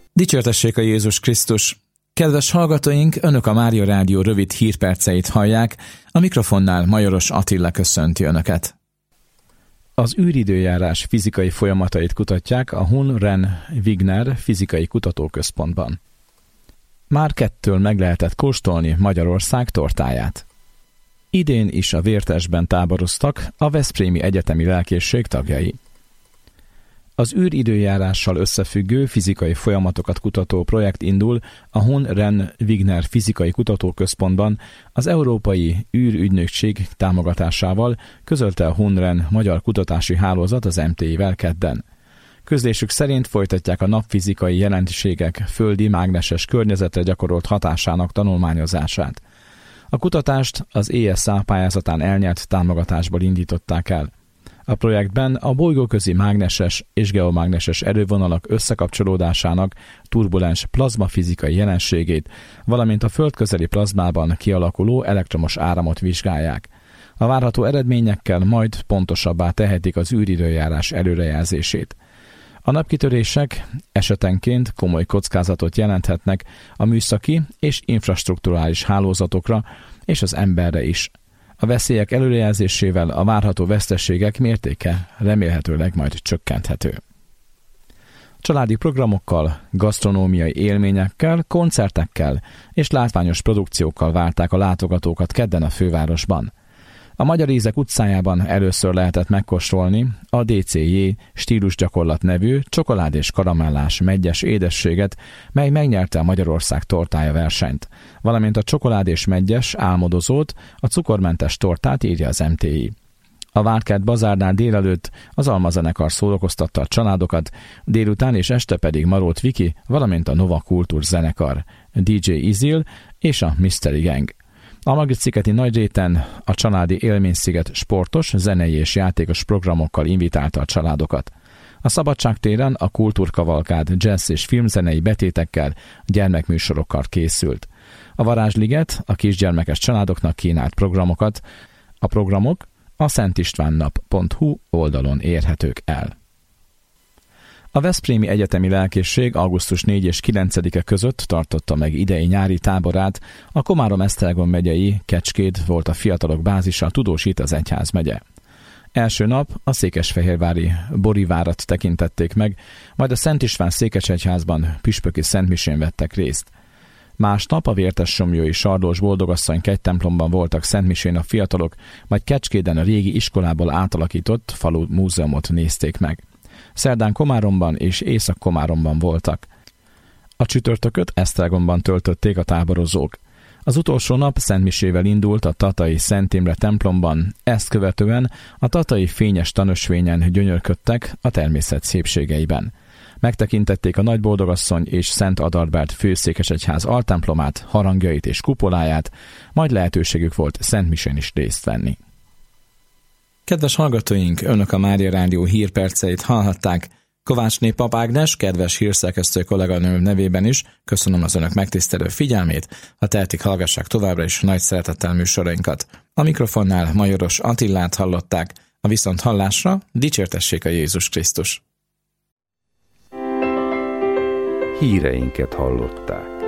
Dicsértessék a Jézus Krisztus! Kedves hallgatóink, Önök a Mária Rádió rövid hírperceit hallják, a mikrofonnál Majoros Attila köszönti Önöket. Az űridőjárás fizikai folyamatait kutatják a Hun-Ren-Wigner Fizikai Kutatóközpontban. Már 2-től meg lehetett kóstolni Magyarország tortáját. Idén is a Vértesben táboroztak a Veszprémi Egyetemi Lelkészség tagjai. Az űridőjárással összefüggő fizikai folyamatokat kutató projekt indul a Hun-Ren-Wigner Fizikai Kutatóközpontban az Európai űrügynökség támogatásával, közölte a Hun-Ren Magyar Kutatási Hálózat az MTI-vel kedden. Közlésük szerint folytatják a napfizikai jelenségek földi mágneses környezetre gyakorolt hatásának tanulmányozását. A kutatást az ESA pályázatán elnyert támogatásból indították el. A projektben a bolygóközi mágneses és geomágneses erővonalak összekapcsolódásának turbulens plazmafizikai jelenségét, valamint a földközeli plazmában kialakuló elektromos áramot vizsgálják. A várható eredményekkel majd pontosabbá tehetik az űridőjárás előrejelzését. A napkitörések esetenként komoly kockázatot jelenthetnek a műszaki és infrastrukturális hálózatokra és az emberre is. A veszélyek előrejelzésével a várható veszteségek mértéke remélhetőleg majd csökkenthető. Családi programokkal, gasztronómiai élményekkel, koncertekkel és látványos produkciókkal várták a látogatókat kedden a fővárosban. A Magyar Ízek utcájában először lehetett megkóstolni a DCJ stílusgyakorlat nevű csokolád és karamellás meggyes édességet, mely megnyerte a Magyarország tortája versenyt, valamint a csokolád és meggyes álmodozót, a cukormentes tortát, írja az MTI. A Várkert bazárnál délelőtt az Alma zenekar szórakoztatta a családokat, délután és este pedig Marót Viki, valamint a Nova Kultúr zenekar, DJ Izil és a Mystery Gang. A Magritte-szigeti Nagyréten a családi Élménysziget sportos, zenei és játékos programokkal invitálta a családokat. A Szabadságtéren a kultúrkavalkád jazz és filmzenei betétekkel, gyermekműsorokkal készült. A Varázsliget a kisgyermekes családoknak kínált programokat. A programok a szentistvánNap.hu oldalon érhetők el. A Veszprémi Egyetemi Lelkészség augusztus 4 és 9-e között tartotta meg idei nyári táborát, a Komárom-Esztergom megyei Kecskét volt a fiatalok bázisa, tudósít az egyházmegye. Első nap a székesfehérvári Borivárat tekintették meg, majd a Szent István székesegyházban püspöki szentmisén vettek részt. Másnap a Vértessomlyói Sardós Boldogasszony kegytemplomban voltak szentmisén a fiatalok, majd Kecskéden a régi iskolából átalakított falu múzeumot nézték meg. Szerdán Komáromban és Észak-Komáromban voltak. A csütörtököt Esztergomban töltötték a táborozók. Az utolsó nap szentmisével indult a tatai Szent Imre templomban, ezt követően a tatai fényes tanösvényen gyönyörködtek a természet szépségeiben. Megtekintették a Nagyboldogasszony és Szent Adalbert főszékesegyház altemplomát, harangjait és kupoláját, majd lehetőségük volt szentmisén is részt venni. Kedves hallgatóink, Önök a Mária Rádió hírperceit hallhatták. Kovácsné Pap Ágnes, kedves hírszerkesztő kolléganő nevében is köszönöm az Önök megtisztelő figyelmét, ha tehetik, hallgassák továbbra is nagy szeretettel műsorainkat. A mikrofonnál Majoros Attilát hallották, a viszonthallásra dicsértessék a Jézus Krisztus. Híreinket hallották.